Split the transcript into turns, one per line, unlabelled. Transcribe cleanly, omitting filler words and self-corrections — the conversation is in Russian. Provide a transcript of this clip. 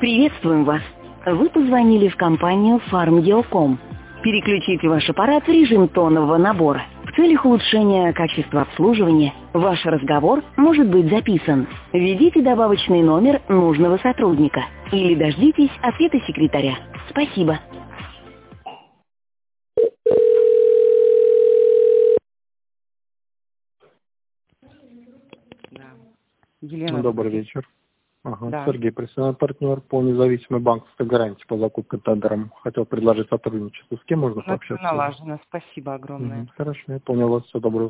Приветствуем вас. Вы позвонили в компанию Farmgeo.com. Переключите ваш аппарат в режим тонового набора. В целях улучшения качества обслуживания ваш разговор может быть записан. Введите добавочный номер нужного сотрудника или дождитесь ответа секретаря. Спасибо.
Елена,
Добрый вечер. Ага.
Да.
Сергей, профессиональный партнер по независимой банковской гарантии по закупке тендером. Хотел предложить сотрудничество. С кем можно
у нас
пообщаться?
налажено. Спасибо огромное.
Хорошо, я понял вас. Всего доброго.